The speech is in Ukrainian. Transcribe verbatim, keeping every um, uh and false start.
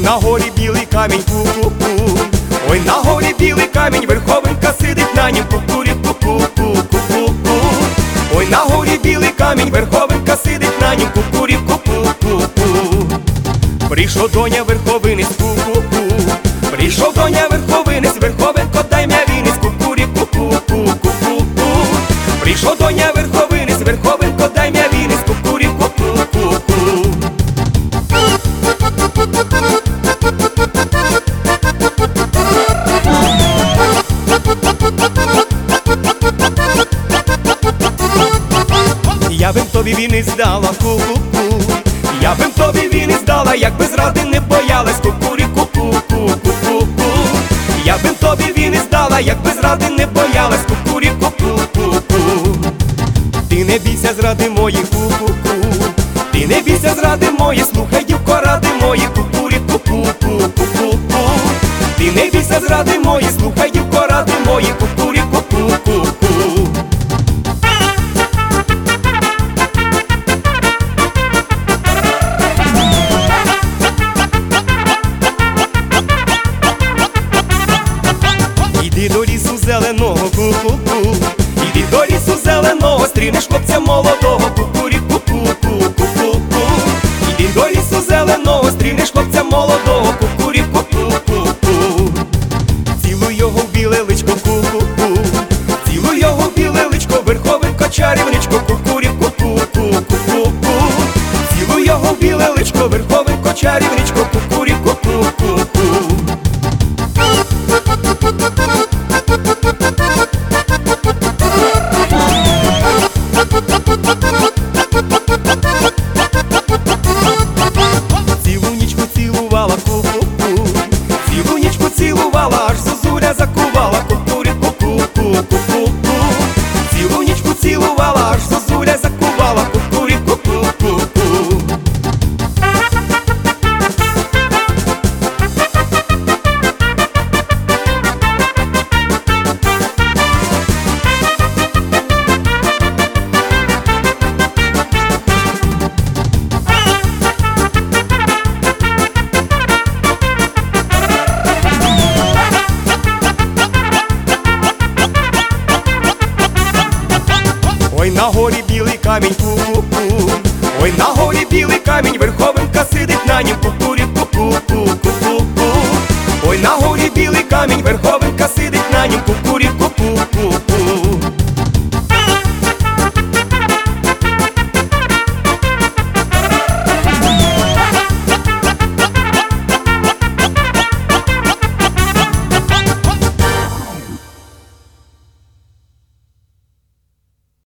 на горі білий камінь, ку-ку-ку. Ой, на горі білий камінь, верховинка сидить на нім, ку-ку-рі-ку-ку-ку-ку-ку. Ой, на горі білий камінь, верховинка сидить на нім, ку-ку-рі-ку-ку-ку-ку. Прийшов доня верховинець, ку-ку-ку. Прийшов доня верховинець, верховенко, дай м'я вінець, ку-ку-рі-ку-ку-ку-ку-ку. Прийшов доня верховинець, верховенко, дай м'я вінець, ку-ку-рі-ку-ку-ку-ку. Я бим тобі вінець дала, ку-ку-ку. Я бим тобі вінець дала, якби зради не боялась, ку-ку-рі-ку-ку-ку-ку-ку. Я бим тобі вінець дала, якби зради не боялась, ку-ку-рі-ку-ку-ку-ку. Ти не бійся зради мої, ку-ку-ку. Ти не бійся зради мої, слухай, дівко, ради мої, ку-ку-рі-ку-ку-ку-ку-ку. Ти не бійся зради мої, слухай, дівко, ради мої, ку-ку-рі-ку-ку-ку-ку. Іди до лісу зеленого, ку-ку-ку. Іди до лісу зеленого, стрінеш хлопця молодого, ку-ку-рі-ку-ку-ку-ку-ку. Іди до лісу зеленого, стрінеш хлопця молодого, ку-ку-рі-ку-ку-ку-ку. Цілуй його в біле личко, ку-ку-ку. Цілуй його в біле личко, верховенко, чарівничко, ку-ку-рі-ку-ку-ку-ку-ку. Цілуй його в біле личко, верховенко, чарівничко, ку-ку-рі-ку-ку-ку-ку. Цілу нічку цілувала, ку-ку-ку. Цілу нічку цілувала, аж зозуля закувала, ку-ку-рі-ку-ку-ку-ку-ку. Цілу нічку цілувала, аж зозуля закувала, ку-ку-рі-ку-ку-ку-ку. Ой, на горі білий камінь, ку-ку-ку. Ой, на горі білий камінь, верховинка сидить на нім, ку-ку-рі-ку-ку-ку-ку-ку. Ой, на горі білий камінь, верховинка сидить на нім, ку-ку-рі-ку-ку-ку-ку.